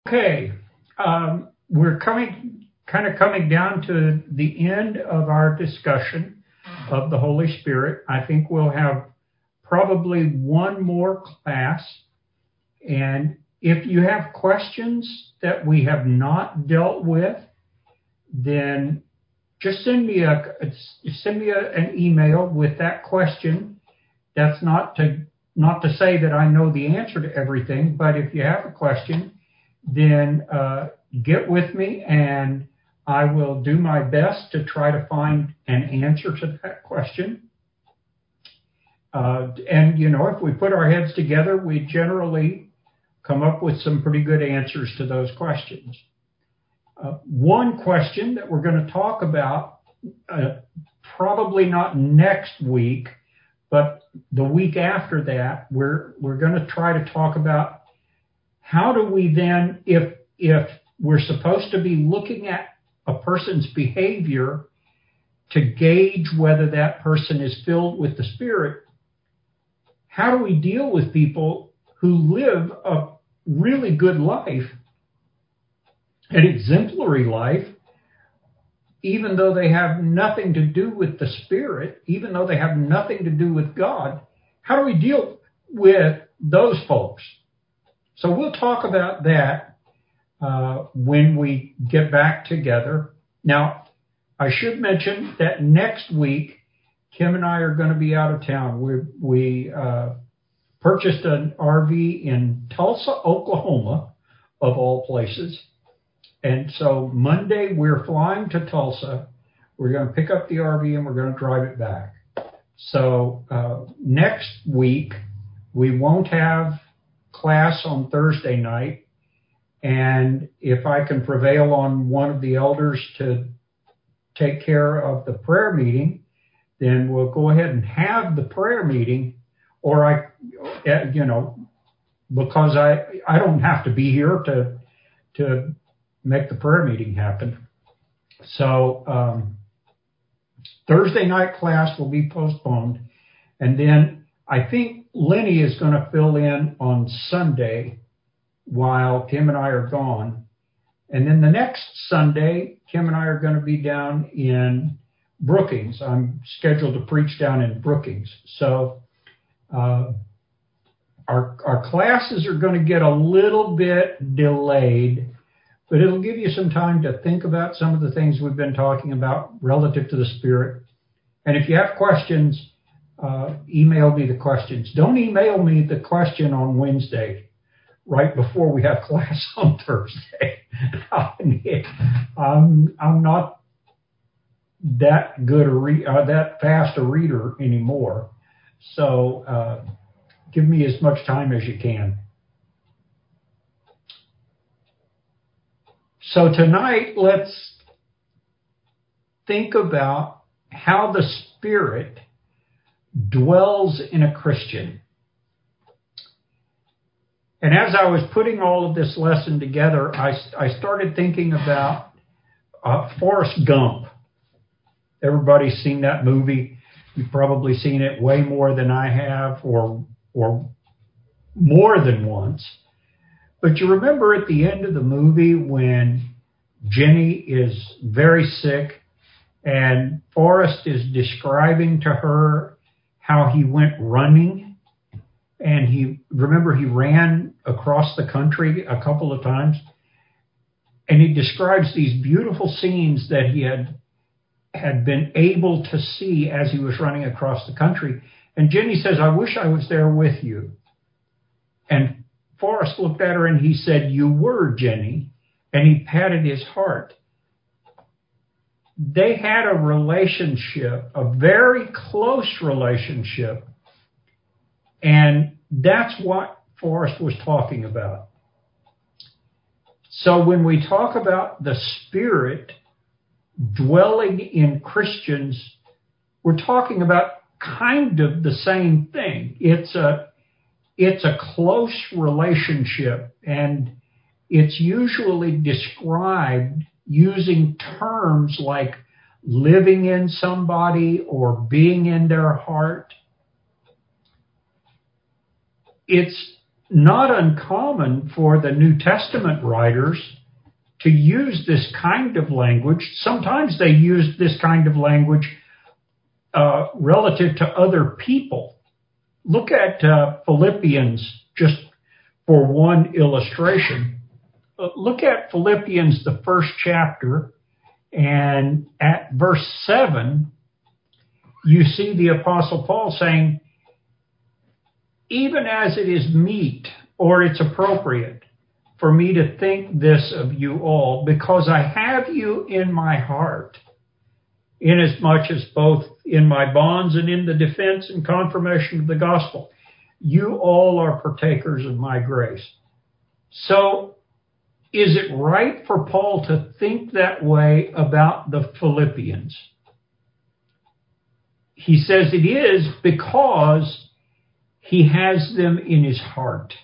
Okay, we're coming down to the end of our discussion of the Holy Spirit. I think we'll have probably one more class, and if you have questions that we have not dealt with, then just send me an email with that question. That's not to say that I know the answer to everything, but if you have a question, then get with me and I will do my best to try to find an answer to that question. And, if we put our heads together, we generally come up with some pretty good answers to those questions. One question that we're going to talk about, probably not next week, but the week after that, we're going to try to talk about how do we then, if we're supposed to be looking at a person's behavior to gauge whether that person is filled with the Spirit, how do we deal with people who live a really good life, an exemplary life, even though they have nothing to do with the Spirit, even though they have nothing to do with God? How do we deal with those folks? So we'll talk about that when we get back together. Now, I should mention that next week, Kim and I are going to be out of town. We purchased an RV in Tulsa, Oklahoma, of all places. And so Monday, we're flying to Tulsa. We're going to pick up the RV and we're going to drive it back. So next week, we won't have class on Thursday night, and if I can prevail on one of the elders to take care of the prayer meeting, then we'll go ahead and have the prayer meeting, or because I don't have to be here to make the prayer meeting happen. So Thursday night class will be postponed, and then I think Lenny is going to fill in on Sunday while Kim and I are gone. And then the next Sunday, Kim and I are going to be down in Brookings. I'm scheduled to preach down in Brookings. So our classes are going to get a little bit delayed, but it'll give you some time to think about some of the things we've been talking about relative to the Spirit. And if you have questions, email me the questions. Don't email me the question on Wednesday, right before we have class on Thursday. I'm not that good that fast a reader anymore. So give me as much time as you can. So tonight, let's think about how the Spirit dwells in a Christian. And as I was putting all of this lesson together, I started thinking about Forrest Gump. Everybody's seen that movie. You've probably seen it way more than I have, or more than once. But you remember at the end of the movie when Jenny is very sick and Forrest is describing to her how he went running, and he ran across the country a couple of times, and he describes these beautiful scenes that he had been able to see as he was running across the country. And Jenny says, "I wish I was there with you." And Forrest looked at her and he said, "You were, Jenny," and he patted his heart. They had a relationship, a very close relationship, and that's what Forrest was talking about. So when we talk about the Spirit dwelling in Christians, we're talking about kind of the same thing. It's a close relationship, and it's usually described using terms like living in somebody or being in their heart. It's not uncommon for the New Testament writers to use this kind of language. Sometimes they use this kind of language relative to other people. Look at Philippians, just for one illustration. Look at Philippians, the first chapter, and at verse 7, you see the Apostle Paul saying, even as it is meet or it's appropriate for me to think this of you all, because I have you in my heart, inasmuch as both in my bonds and in the defense and confirmation of the gospel, you all are partakers of my grace. So, is it right for Paul to think that way about the Philippians? He says it is because he has them in his heart.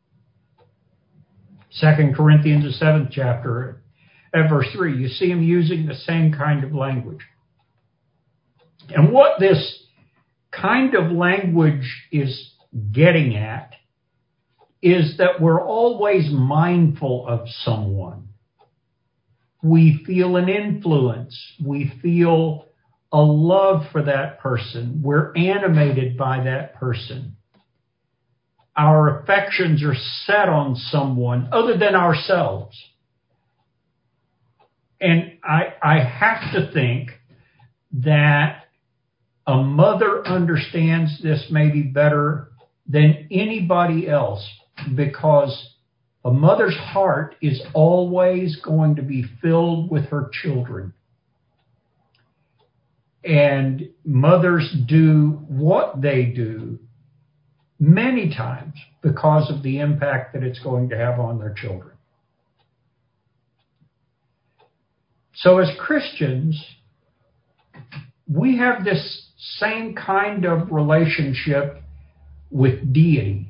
2 Corinthians, the 7th chapter, at verse 3, you see him using the same kind of language. And what this kind of language is getting at is that we're always mindful of someone. We feel an influence. We feel a love for that person. We're animated by that person. Our affections are set on someone other than ourselves. And I have to think that a mother understands this maybe better than anybody else, because a mother's heart is always going to be filled with her children. And mothers do what they do many times because of the impact that it's going to have on their children. So as Christians, we have this same kind of relationship with deity.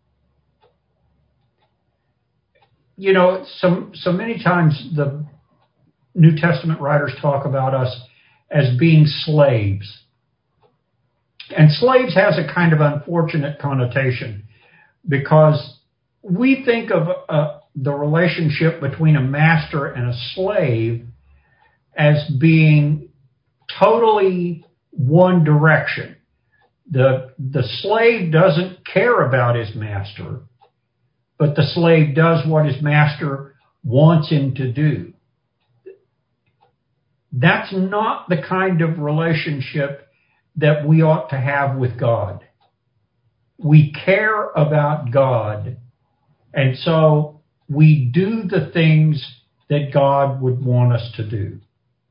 You know, so many times the New Testament writers talk about us as being slaves. And slaves has a kind of unfortunate connotation, because we think of the relationship between a master and a slave as being totally one direction. The slave doesn't care about his master, but the slave does what his master wants him to do. That's not the kind of relationship that we ought to have with God. We care about God, and so we do the things that God would want us to do.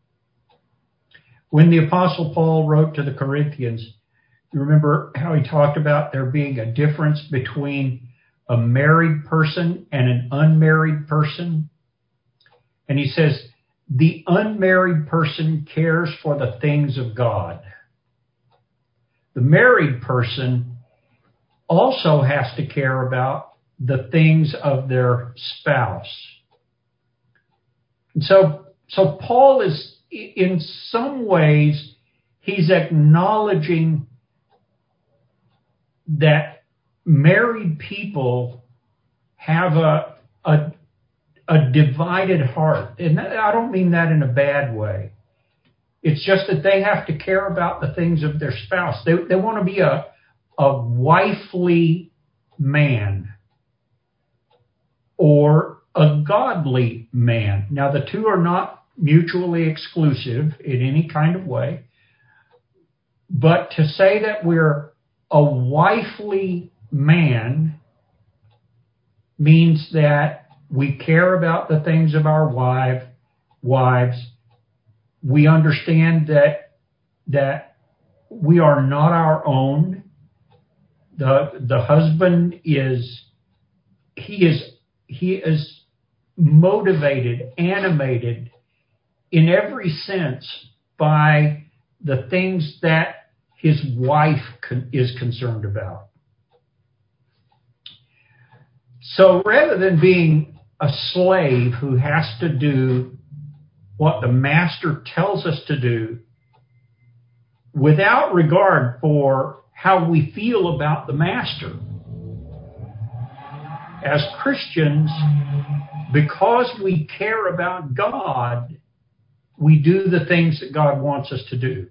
When the Apostle Paul wrote to the Corinthians, you remember how he talked about there being a difference between a married person and an unmarried person? And he says, the unmarried person cares for the things of God. The married person also has to care about the things of their spouse. And so Paul is, in some ways, he's acknowledging that married people have a divided heart. And I don't mean that in a bad way. It's just that they have to care about the things of their spouse. They want to be a wifely man or a godly man. Now, the two are not mutually exclusive in any kind of way. But to say that we're a wifely man means that we care about the things of our wives. We understand that we are not our own. The husband is motivated, animated in every sense by the things that his wife is concerned about. So rather than being a slave who has to do what the master tells us to do without regard for how we feel about the master, as Christians, because we care about God, we do the things that God wants us to do.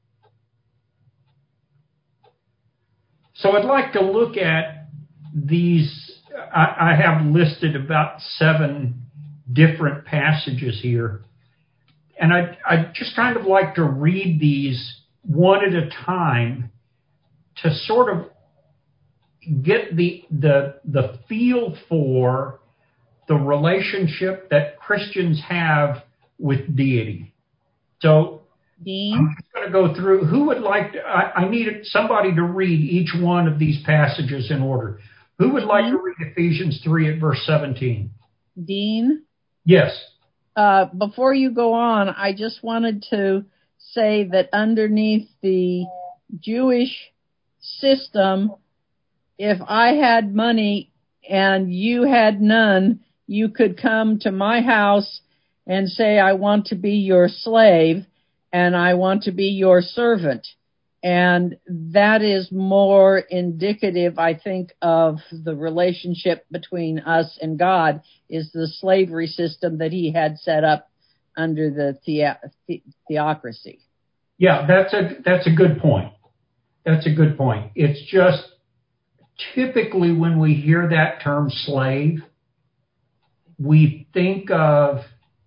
So I'd like to look at these. I have listed about 7 different passages here. And I'd just kind of like to read these one at a time to sort of get the feel for the relationship that Christians have with deity. So Dean? I'm just going to go through. Who would like to? I need somebody to read each one of these passages in order. Who would like to read Ephesians 3 at verse 17? Dean? Yes. Before you go on, I just wanted to say that underneath the Jewish system, if I had money and you had none, you could come to my house and say, I want to be your slave and I want to be your servant. And that is more indicative, I think, of the relationship between us and God, is the slavery system that he had set up under the theocracy. Yeah, that's a good point. That's a good point. It's just typically when we hear that term slave, we think of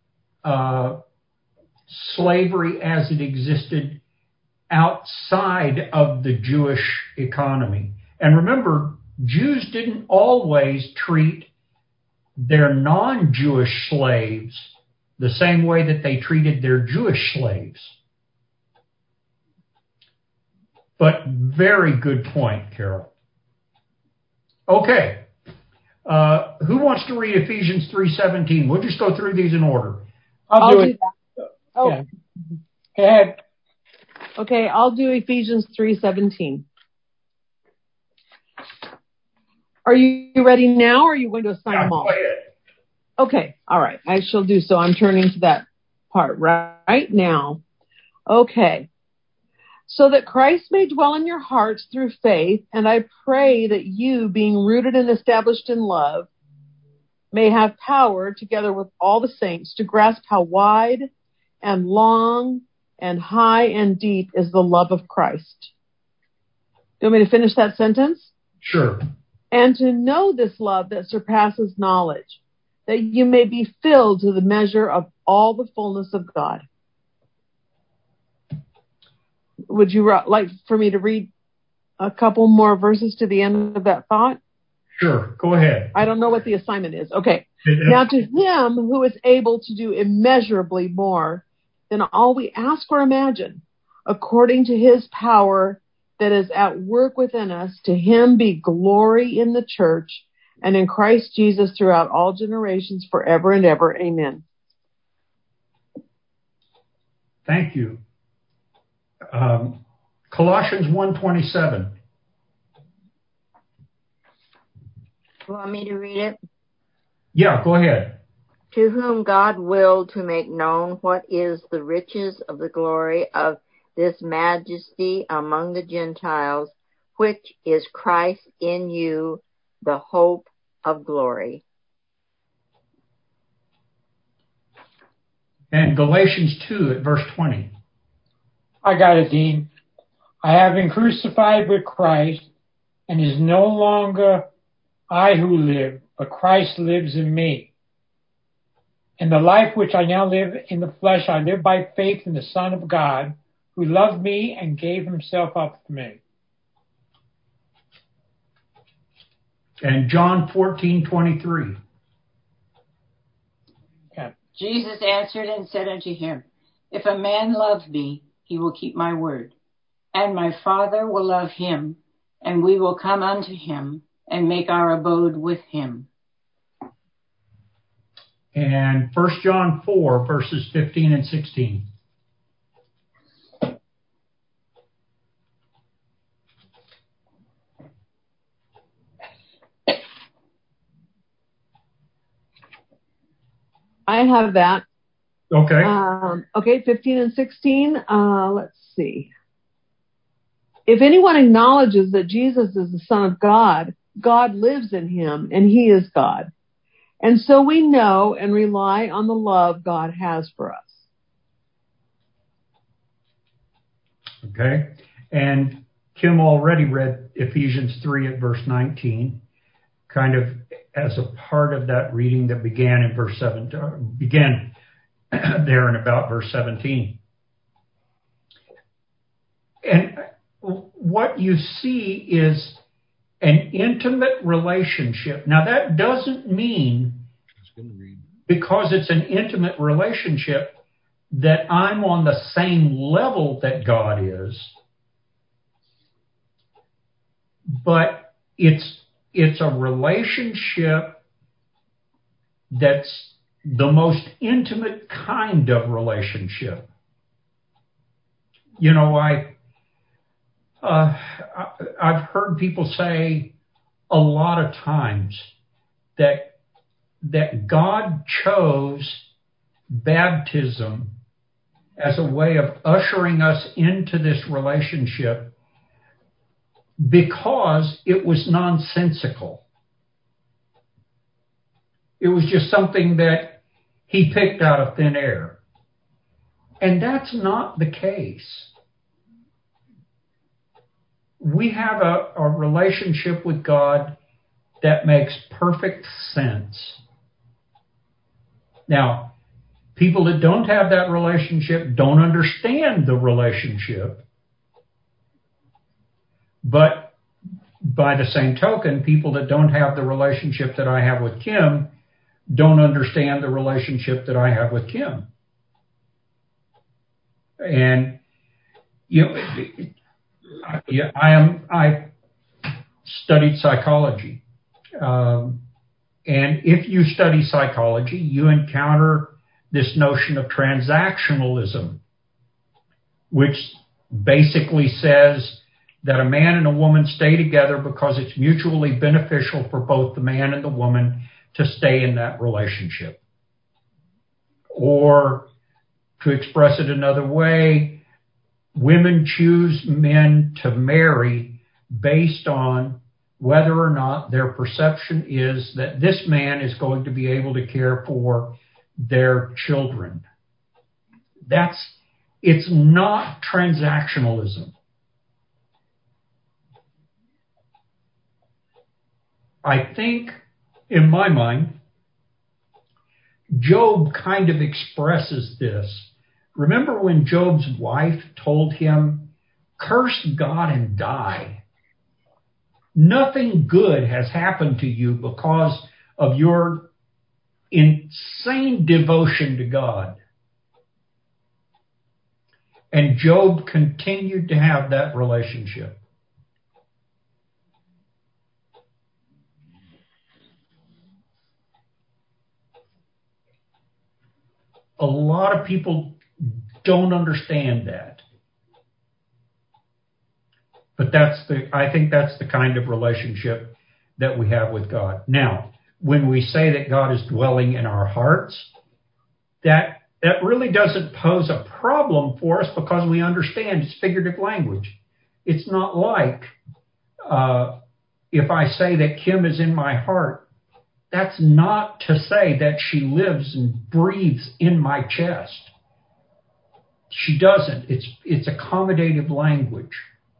slavery as it existed outside of the Jewish economy. And remember, Jews didn't always treat their non-Jewish slaves the same way that they treated their Jewish slaves. But very good point, Carol. Okay. Who wants to read Ephesians 3:17? We'll just go through these in order. I'll do it. That. Oh. Yeah. Go ahead. Okay, I'll do Ephesians 3:17. Are you ready now, or are you going to assign them all? Go ahead. Okay, all right. I shall do so. I'm turning to that part right now. Okay. So that Christ may dwell in your hearts through faith, and I pray that you, being rooted and established in love, may have power, together with all the saints, to grasp how wide and long and high and deep is the love of Christ. Do you want me to finish that sentence? Sure. And to know this love that surpasses knowledge, that you may be filled to the measure of all the fullness of God. Would you like for me to read a couple more verses to the end of that thought? Sure. Go ahead. I don't know what the assignment is. Okay. Now to him who is able to do immeasurably more than all we ask or imagine, according to his power that is at work within us, to him be glory in the church and in Christ Jesus throughout all generations, forever and ever. Amen. Thank you. Colossians 1:27. You want me to read it? Yeah, go ahead. To whom God willed to make known what is the riches of the glory of this majesty among the Gentiles, which is Christ in you, the hope of glory. And Galatians 2 at verse 20. I got it, Dean. I have been crucified with Christ, and it is no longer I who live, but Christ lives in me. And the life which I now live in the flesh, I live by faith in the Son of God, who loved me and gave himself up for me. And John 14:23. Okay. Jesus answered and said unto him, If a man love me, he will keep my word. And my Father will love him, and we will come unto him and make our abode with him. And 1 John 4, verses 15 and 16. I have that. Okay. Okay, 15 and 16. Let's see. If anyone acknowledges that Jesus is the Son of God, God lives in him and he is God. And so we know and rely on the love God has for us. Okay. And Kim already read Ephesians 3 at verse 19, kind of as a part of that reading that began in verse 7, began there in about verse 17. And what you see is an intimate relationship. Now that doesn't mean, because it's an intimate relationship, that I'm on the same level that God is, but it's a relationship that's the most intimate kind of relationship. You know, I've heard people say a lot of times that God chose baptism as a way of ushering us into this relationship because it was nonsensical. It was just something that he picked out of thin air. And that's not the case. We have a relationship with God that makes perfect sense. Now, people that don't have that relationship don't understand the relationship. But by the same token, people that don't have the relationship that I have with Kim don't understand the relationship that I have with Kim. And I studied psychology. And if you study psychology, you encounter this notion of transactionalism, which basically says that a man and a woman stay together because it's mutually beneficial for both the man and the woman to stay in that relationship. Or to express it another way, women choose men to marry based on whether or not their perception is that this man is going to be able to care for their children. It's not transactionalism. I think, in my mind, Job kind of expresses this. Remember when Job's wife told him, "Curse God and die. Nothing good has happened to you because of your insane devotion to God." And Job continued to have that relationship. A lot of people don't understand that. But I think that's the kind of relationship that we have with God. Now, when we say that God is dwelling in our hearts, that really doesn't pose a problem for us because we understand it's figurative language. It's not like if I say that Kim is in my heart, that's not to say that she lives and breathes in my chest. She doesn't. It's accommodative language.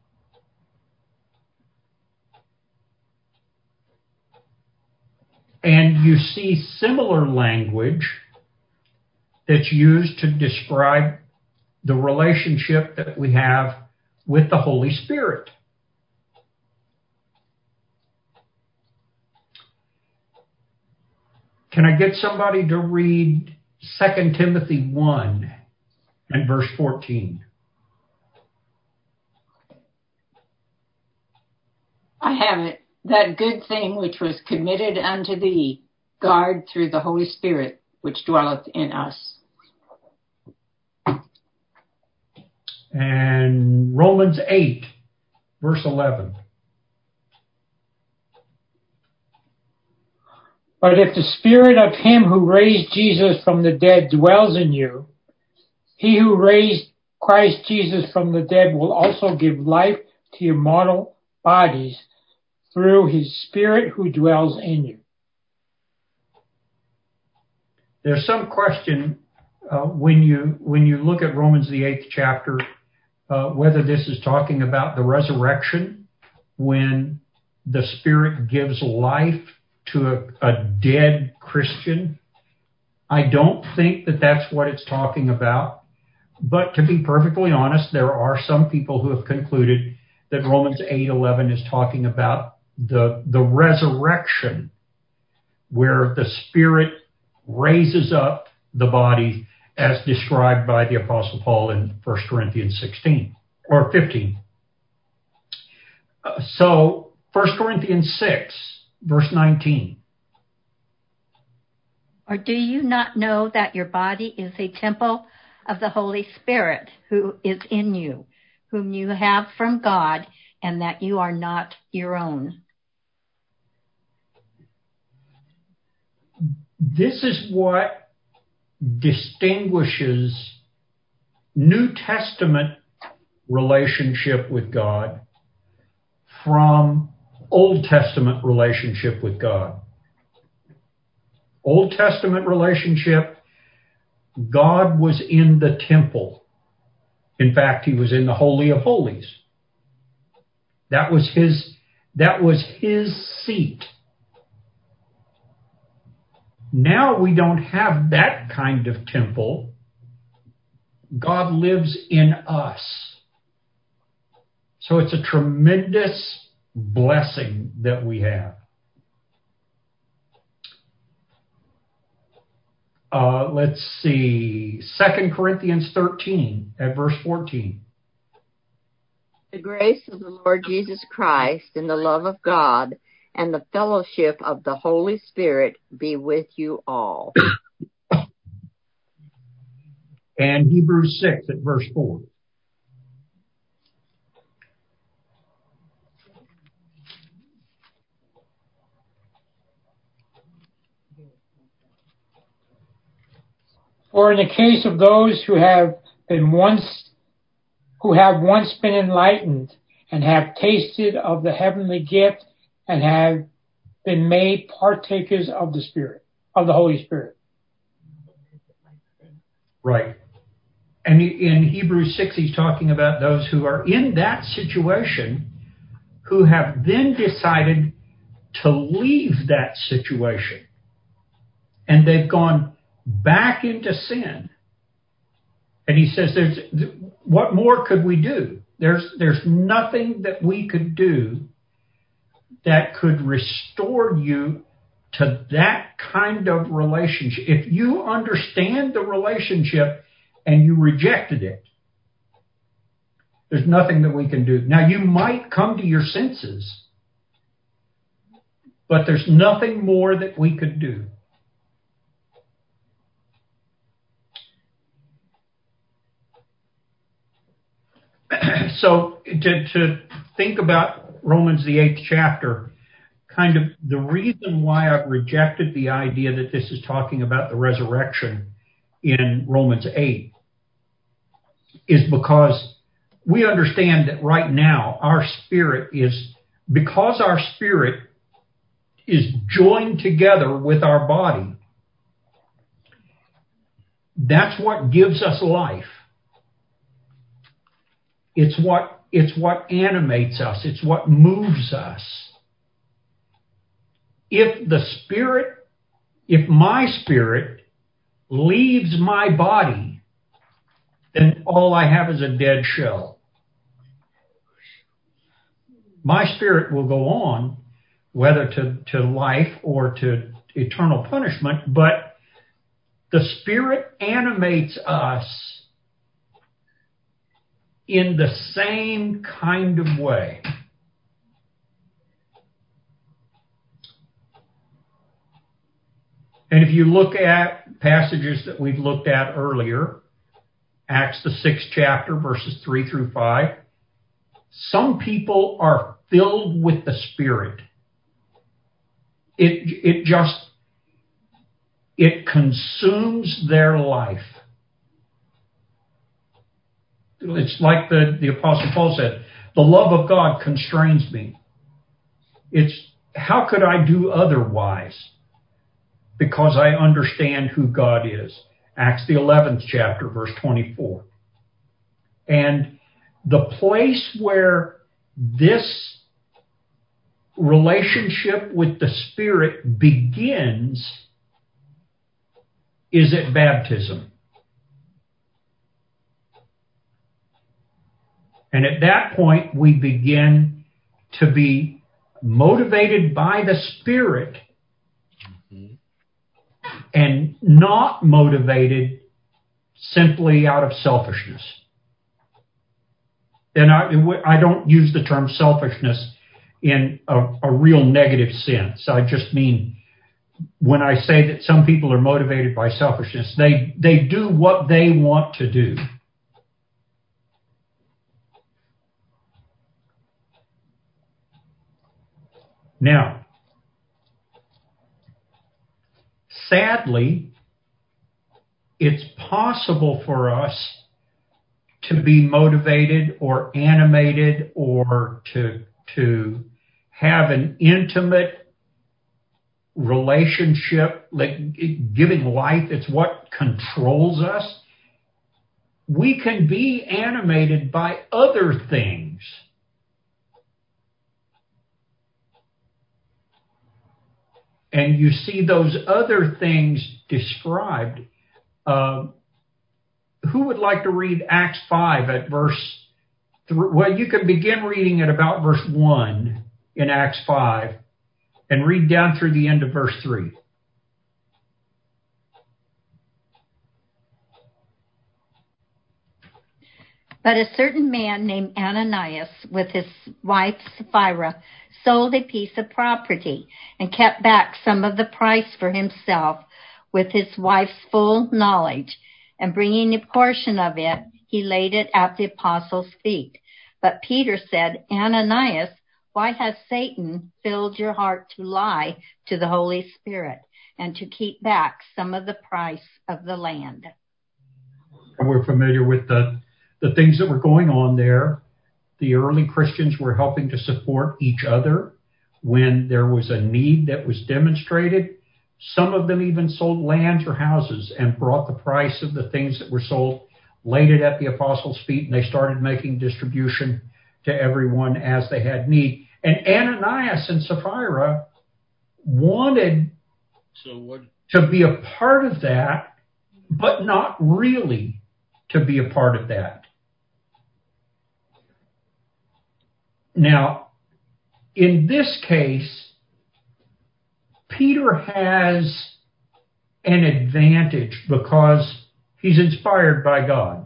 And you see similar language that's used to describe the relationship that we have with the Holy Spirit. Can I get somebody to read 2 Timothy 1 and verse 14? I have it. That good thing which was committed unto thee, guard through the Holy Spirit, which dwelleth in us. And Romans 8, verse 11. But if the Spirit of him who raised Jesus from the dead dwells in you, he who raised Christ Jesus from the dead will also give life to your mortal bodies through his Spirit who dwells in you. There's some question when you look at Romans the 8th chapter, whether this is talking about the resurrection when the Spirit gives life to a dead Christian. I don't think that that's what it's talking about. But to be perfectly honest, there are some people who have concluded that Romans 8:11 is talking about the resurrection, where the Spirit raises up the body as described by the Apostle Paul in 1 Corinthians 16 or 15. So 1 Corinthians 6, verse 19. Or do you not know that your body is a temple of the Holy Spirit who is in you, whom you have from God, and that you are not your own? This is what distinguishes New Testament relationship with God from Old Testament relationship with God. Old Testament relationship, God was in the temple. In fact, he was in the Holy of Holies. That was his seat. Now we don't have that kind of temple. God lives in us. So it's a tremendous blessing that we have. Let's see, 2 Corinthians 13 at verse 14. The grace of the Lord Jesus Christ and the love of God and the fellowship of the Holy Spirit be with you all. And Hebrews 6 at verse 4. For in the case of those who have once been enlightened and have tasted of the heavenly gift and have been made partakers of the Spirit, of the Holy Spirit. Right. And in Hebrews 6, he's talking about those who are in that situation who have then decided to leave that situation. And they've gone back into sin. And he says, what more could we do? There's nothing that we could do that could restore you to that kind of relationship. If you understand the relationship and you rejected it, there's nothing that we can do. Now, you might come to your senses, but there's nothing more that we could do. So to think about Romans the 8th chapter, kind of the reason why I've rejected the idea that this is talking about the resurrection in Romans 8 is because we understand that right now our spirit is joined together with our body. That's what gives us life. It's what animates us. It's what moves us. If my spirit leaves my body, then all I have is a dead shell. My spirit will go on, whether to life or to eternal punishment, but the Spirit animates us in the same kind of way. And if you look at passages that we've looked at earlier, Acts the 6th chapter, verses 3 through 5, some people are filled with the Spirit. It consumes their life. It's like the Apostle Paul said, the love of God constrains me. It's how could I do otherwise? Because I understand who God is. Acts the 11th chapter, verse 24. And the place where this relationship with the Spirit begins is at baptism. And at that point, we begin to be motivated by the Spirit and not motivated simply out of selfishness. And I don't use the term selfishness in a real negative sense. I just mean when I say that some people are motivated by selfishness, they do what they want to do. Now, sadly, it's possible for us to be motivated or animated or to have an intimate relationship, like giving life. It's what controls us. We can be animated by other things. And you see those other things described. Who would like to read Acts 5 at verse 3? Well, you can begin reading at about verse 1 in Acts 5 and read down through the end of verse 3. But a certain man named Ananias, with his wife Sapphira, sold a piece of property and kept back some of the price for himself with his wife's full knowledge. And bringing a portion of it, he laid it at the apostles' feet. But Peter said, Ananias, why has Satan filled your heart to lie to the Holy Spirit and to keep back some of the price of the land? And we're familiar with the things that were going on there. The early Christians were helping to support each other when there was a need that was demonstrated. Some of them even sold lands or houses and brought the price of the things that were sold, laid it at the apostles' feet, and they started making distribution to everyone as they had need. And Ananias and Sapphira wanted to be a part of that, but not really to be a part of that. Now, in this case, Peter has an advantage because he's inspired by God.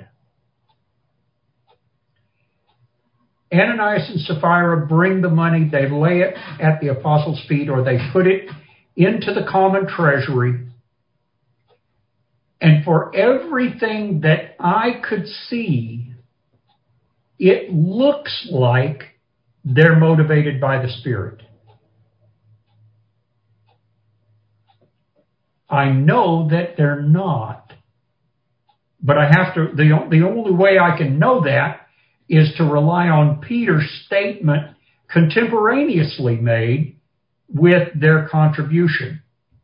Ananias and Sapphira bring the money, they lay it at the apostles' feet, or they put it into the common treasury. And for everything that I could see, it looks like they're motivated by the Spirit. I know that they're not, but I have to, the only way I can know that is to rely on Peter's statement contemporaneously made with their contribution.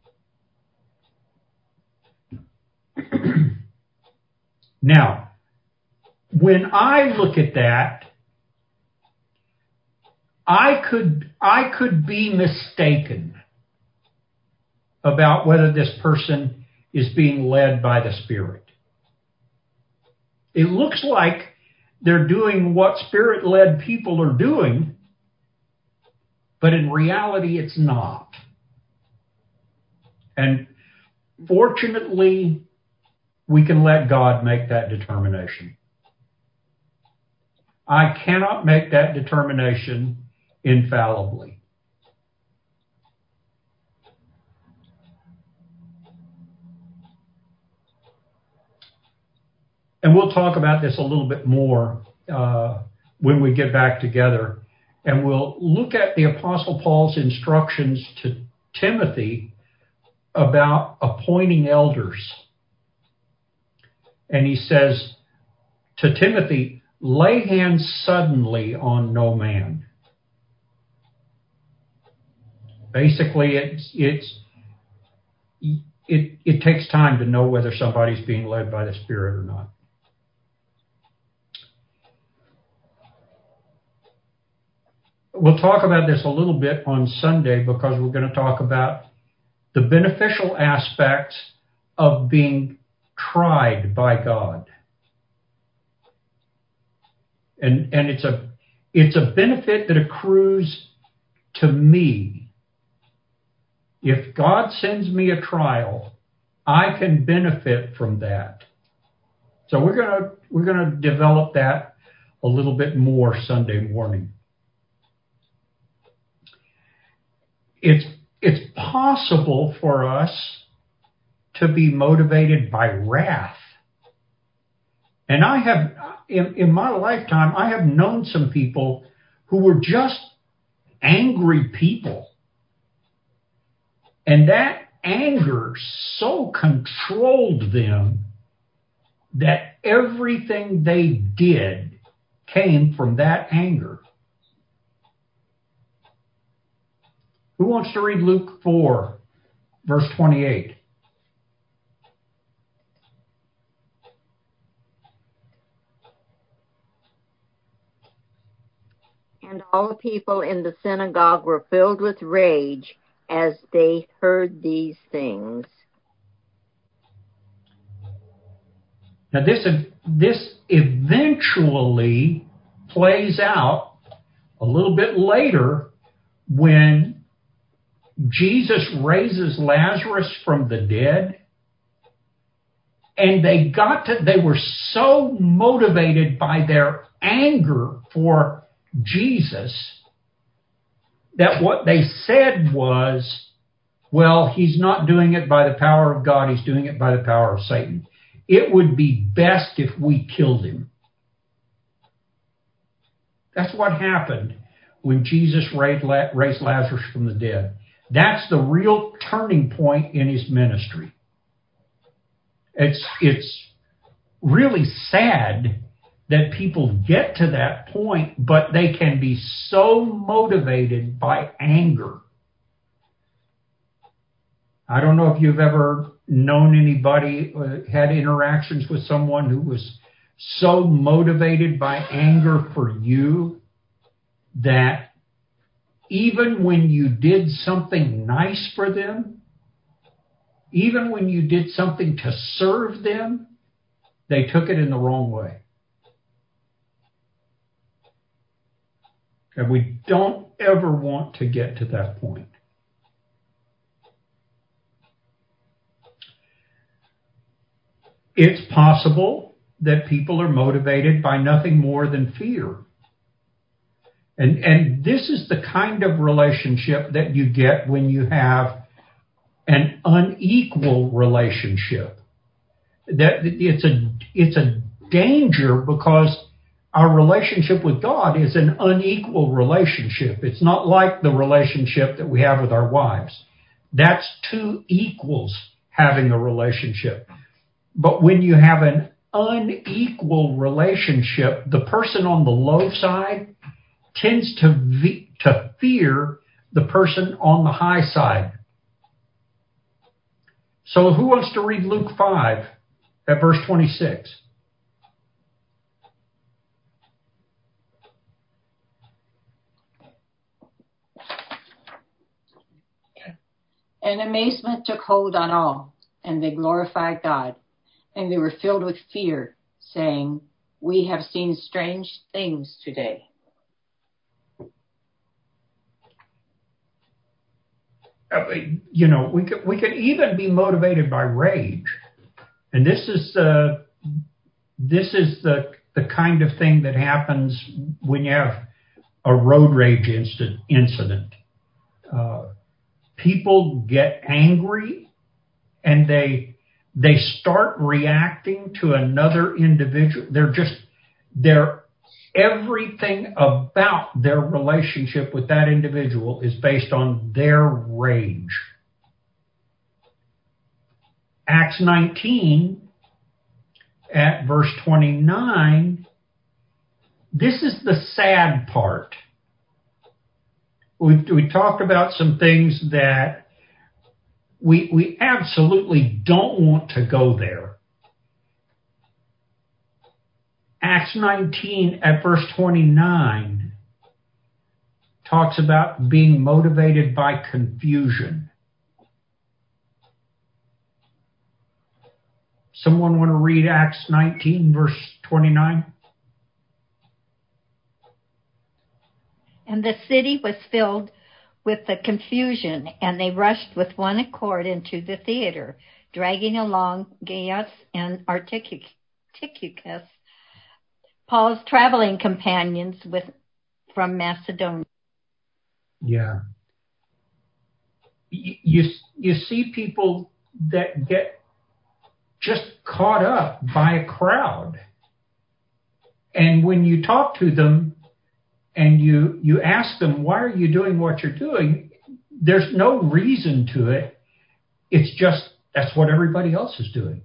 Now, when I look at that, I could be mistaken about whether this person is being led by the Spirit. It looks like they're doing what Spirit-led people are doing, but in reality, it's not. And fortunately, we can let God make that determination. I cannot make that determination infallibly. And we'll talk about this a little bit more when we get back together. And we'll look at the Apostle Paul's instructions to Timothy about appointing elders. And he says to Timothy, lay hands suddenly on no man. Basically, it takes time to know whether somebody's being led by the Spirit or not. We'll talk about this a little bit on Sunday because we're going to talk about the beneficial aspects of being tried by God. And it's a benefit that accrues to me. If God sends me a trial, I can benefit from that. So we're going to develop that a little bit more Sunday morning. It's possible for us to be motivated by wrath. And I have, in my lifetime, I have known some people who were just angry people. And that anger so controlled them that everything they did came from that anger. Who wants to read Luke 4, verse 28? And all the people in the synagogue were filled with rage as they heard these things. Now this eventually plays out a little bit later when Jesus raises Lazarus from the dead, and they were so motivated by their anger for Jesus that what they said was, well, he's not doing it by the power of God, he's doing it by the power of Satan. It would be best if we killed him. That's what happened when Jesus raised Lazarus from the dead. That's the real turning point in his ministry. It's really sad that people get to that point, but they can be so motivated by anger. I don't know if you've ever known anybody, had interactions with someone who was so motivated by anger for you that even when you did something nice for them, even when you did something to serve them, they took it in the wrong way. And we don't ever want to get to that point. It's possible that people are motivated by nothing more than fear. And this is the kind of relationship that you get when you have an unequal relationship. That it's a danger because our relationship with God is an unequal relationship. It's not like the relationship that we have with our wives. That's two equals having a relationship. But when you have an unequal relationship, the person on the low side tends to fear the person on the high side. So who wants to read Luke 5 at verse 26? And amazement took hold on all, and they glorified God. And they were filled with fear, saying, "We have seen strange things today." We could even be motivated by rage, and this is the kind of thing that happens when you have a road rage incident. People get angry, and they start reacting to another individual. Everything about their relationship with that individual is based on their rage. Acts 19 at verse 29, this is the sad part. We talked about some things that we absolutely don't want to go there. Acts 19 at verse 29 talks about being motivated by confusion. Someone want to read Acts 19 verse 29? And the city was filled with the confusion, and they rushed with one accord into the theater, dragging along Gaius and Artychicus, Paul's traveling companions from Macedonia. Yeah. You see people that get just caught up by a crowd. And when you talk to them and you ask them, why are you doing what you're doing? There's no reason to it. It's just, that's what everybody else is doing.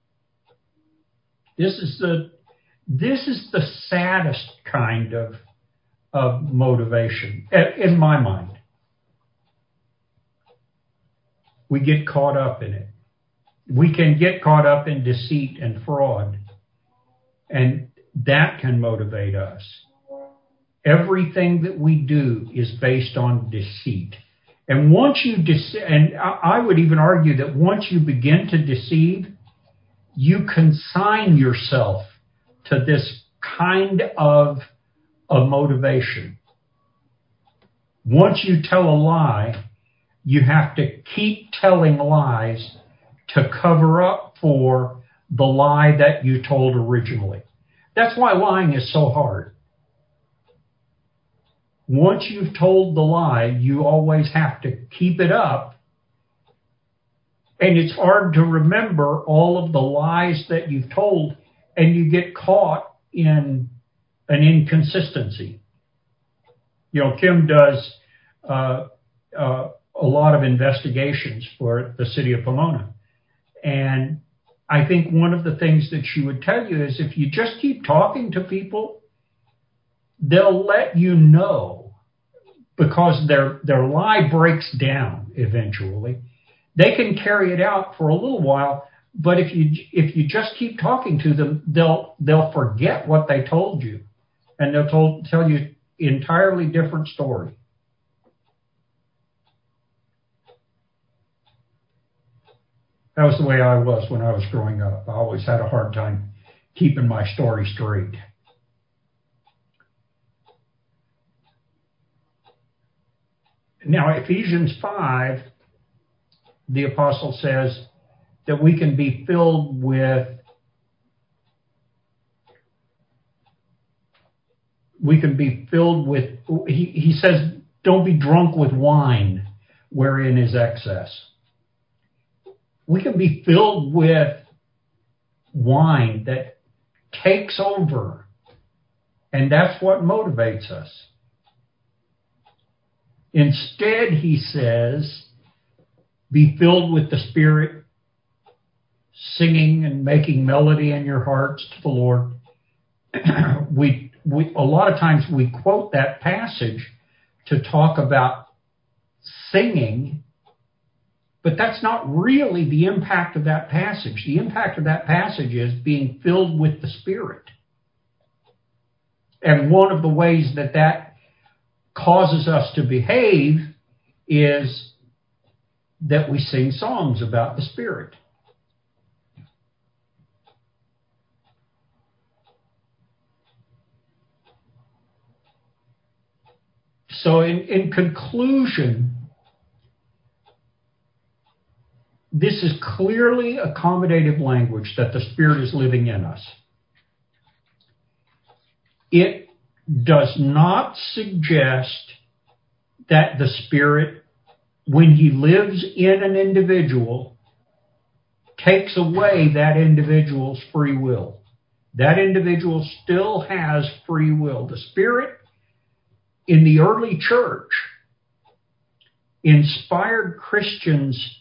This is the saddest kind of motivation, in my mind. We get caught up in it. We can get caught up in deceit and fraud, and that can motivate us. Everything that we do is based on deceit. And once you and I would even argue that once you begin to deceive, you consign yourself to this kind of motivation. Once you tell a lie, you have to keep telling lies to cover up for the lie that you told originally. That's why lying is so hard. Once you've told the lie, you always have to keep it up. And it's hard to remember all of the lies that you've told, and you get caught in an inconsistency. You know, Kim does a lot of investigations for the city of Pomona. And I think one of the things that she would tell you is if you just keep talking to people, they'll let you know, because their lie breaks down eventually. They can carry it out for a little while, but if you just keep talking to them, they'll forget what they told you, and they'll tell you entirely different story. That was the way I was when I was growing up. I always had a hard time keeping my story straight. Now, Ephesians 5, the apostle says that we can be filled with he says, don't be drunk with wine wherein is excess. We can be filled with wine that takes over, and that's what motivates us. Instead, he says, be filled with the Spirit, singing and making melody in your hearts to the Lord. We a lot of times we quote that passage to talk about singing, but that's not really the impact of that passage. The impact of that passage is being filled with the Spirit. And one of the ways that causes us to behave is that we sing songs about the Spirit. So in conclusion, this is clearly accommodative language that the Spirit is living in us. It does not suggest that the Spirit, when He lives in an individual, takes away that individual's free will. That individual still has free will. The Spirit in the early church inspired Christians,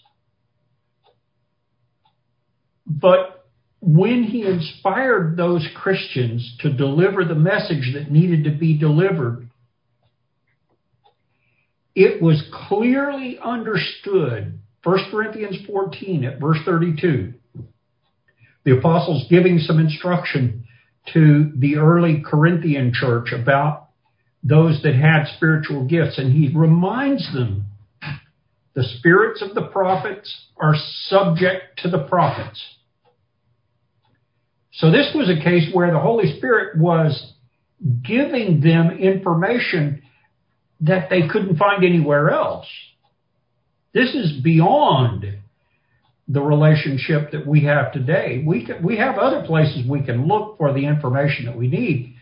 but when He inspired those Christians to deliver the message that needed to be delivered, it was clearly understood. 1 Corinthians 14 at verse 32. The apostle's giving some instruction to the early Corinthian church about those that had spiritual gifts. And he reminds them, the spirits of the prophets are subject to the prophets. So this was a case where the Holy Spirit was giving them information that they couldn't find anywhere else. This is beyond the relationship that we have today. We have other places we can look for the information that we need.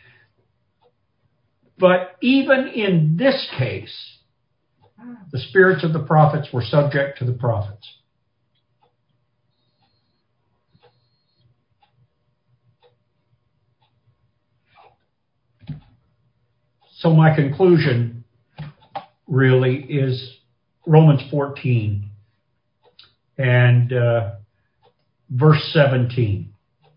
But even in this case, the spirits of the prophets were subject to the prophets. So my conclusion really is Romans 14 and verse 17.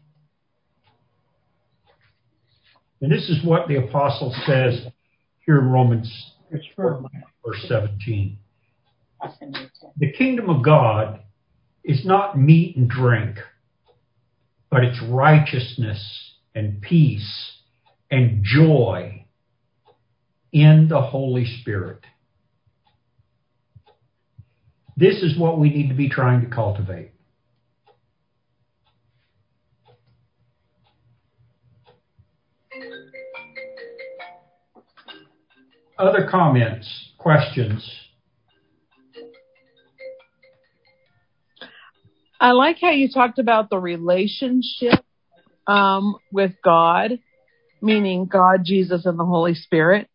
And this is what the apostle says here in Romans 14, verse 17. The kingdom of God is not meat and drink, but it's righteousness and peace and joy in the Holy Spirit. This is what we need to be trying to cultivate. Other comments, questions? I like how you talked about the relationship with God, meaning God, Jesus, and the Holy Spirit,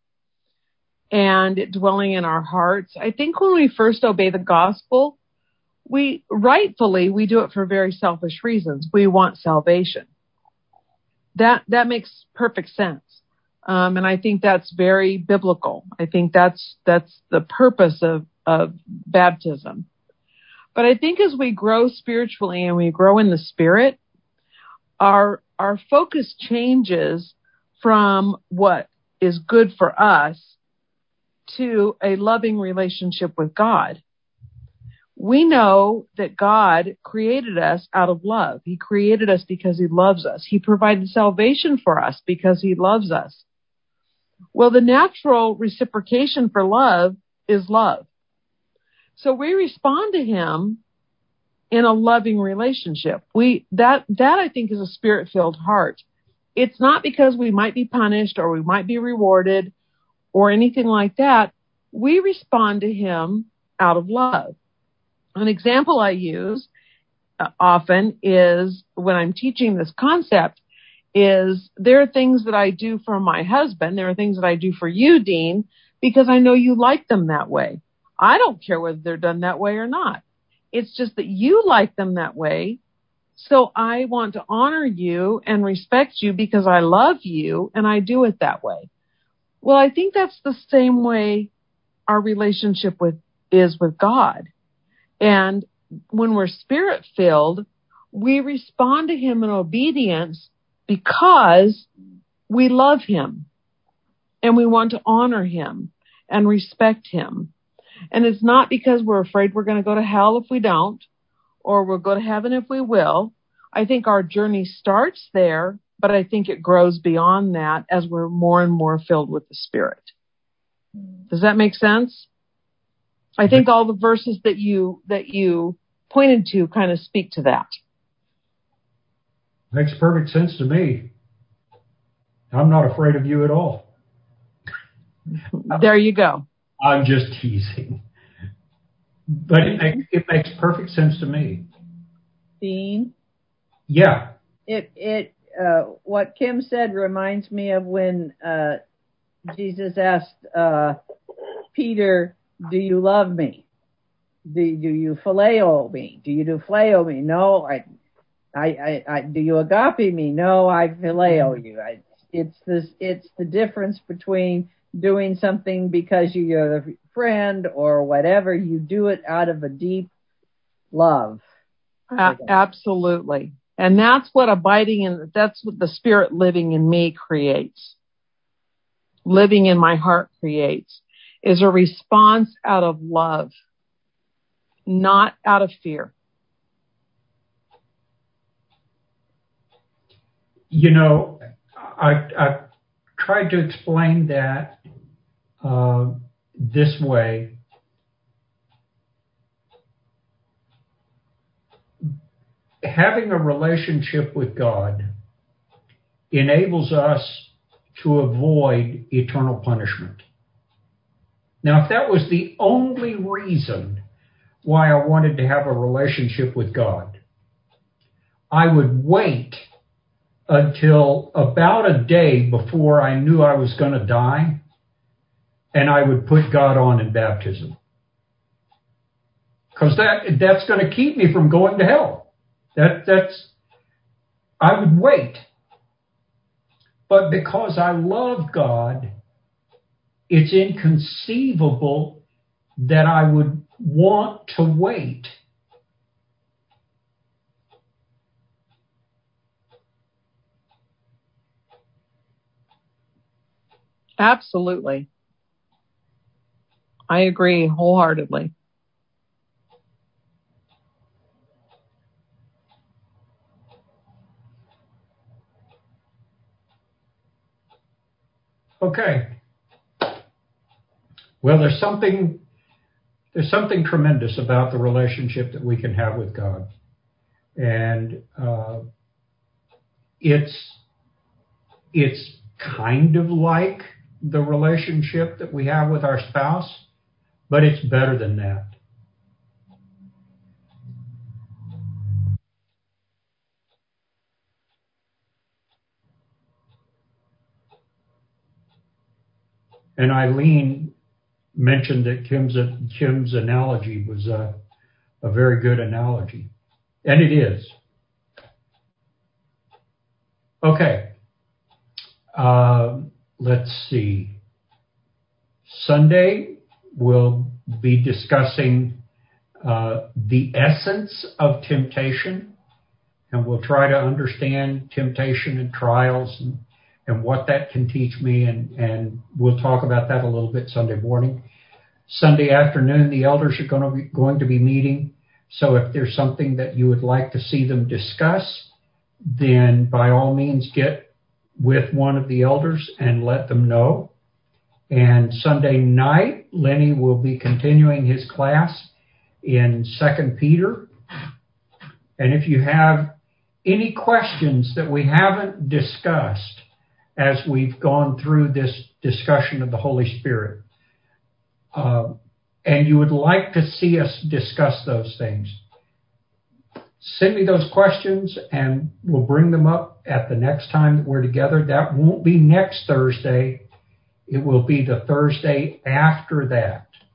and dwelling in our hearts. I think when we first obey the gospel, we do it for very selfish reasons. We want salvation. That makes perfect sense. And I think that's very biblical. I think that's the purpose of baptism. But I think as we grow spiritually and we grow in the Spirit, our focus changes from what is good for us to a loving relationship with God. We know that God created us out of love. He created us because He loves us. He provided salvation for us because He loves us. Well, the natural reciprocation for love is love. So we respond to Him in a loving relationship. That I think is a Spirit-filled heart. It's not because we might be punished or we might be rewarded or anything like that. We respond to Him out of love. An example I use often is when I'm teaching this concept is there are things that I do for my husband. There are things that I do for you, Dean, because I know you like them that way. I don't care whether they're done that way or not. It's just that you like them that way. So I want to honor you and respect you because I love you and I do it that way. Well, I think that's the same way our relationship is with God. And when we're Spirit-filled, we respond to Him in obedience because we love Him and we want to honor Him and respect Him. And it's not because we're afraid we're going to go to hell if we don't, or we'll go to heaven if we will. I think our journey starts there, but I think it grows beyond that as we're more and more filled with the Spirit. Does that make sense? I think all the verses that you pointed to kind of speak to that. Makes perfect sense to me. I'm not afraid of you at all. There you go. I'm just teasing. But it makes perfect sense to me. Dean? Yeah. What Kim said reminds me of when Jesus asked Peter, do you love me? Do you phileo me? Do you do phileo me? No, I do you agape me? No, I phileo you. It's the difference between doing something because you're a friend or whatever. You do it out of a deep love. Absolutely. And that's what that's what the Spirit living in me creates. Living in my heart creates. is a response out of love, not out of fear. You know, I tried to explain that this way. Having a relationship with God enables us to avoid eternal punishment. Now, if that was the only reason why I wanted to have a relationship with God, I would wait until about a day before I knew I was going to die, and I would put God on in baptism. Because that's going to keep me from going to hell. I would wait. But because I love God, it's inconceivable that I would want to wait. Absolutely. I agree wholeheartedly. Okay. Well, there's something tremendous about the relationship that we can have with God. And it's kind of like the relationship that we have with our spouse, but it's better than that. And Eileen mentioned that Kim's analogy was a very good analogy. And it is. Okay. Let's see. Sunday, we'll be discussing the essence of temptation, and we'll try to understand temptation and trials and what that can teach me, and we'll talk about that a little bit Sunday morning. Sunday afternoon, the elders are going to be meeting, so if there's something that you would like to see them discuss, then by all means get with one of the elders and let them know. And Sunday night, Lenny will be continuing his class in 2 Peter. And if you have any questions that we haven't discussed as we've gone through this discussion of the Holy Spirit, and you would like to see us discuss those things, send me those questions and we'll bring them up at the next time that we're together. That won't be next Thursday. It will be the Thursday after that.